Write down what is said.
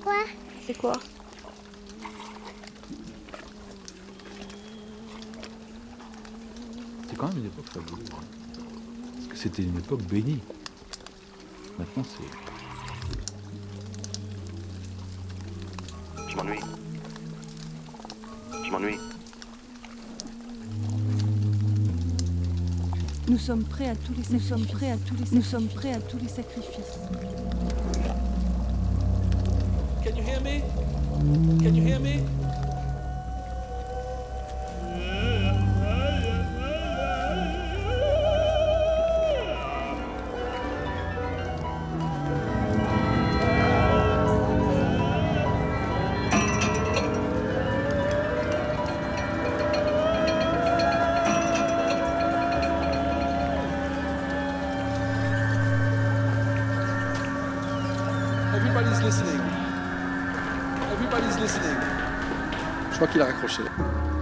quoi? C'est quoi? C'est quand même une époque fabuleuse. Parce que c'était une époque bénie. Maintenant, c'est... Je m'ennuie. Je m'ennuie. Nous sommes prêts à tous les sacrifices. Nous sommes prêts à tous les sacrifices. Can you hear me? Can you hear me? Everybody's listening. Everybody's listening. Je crois qu'il a raccroché.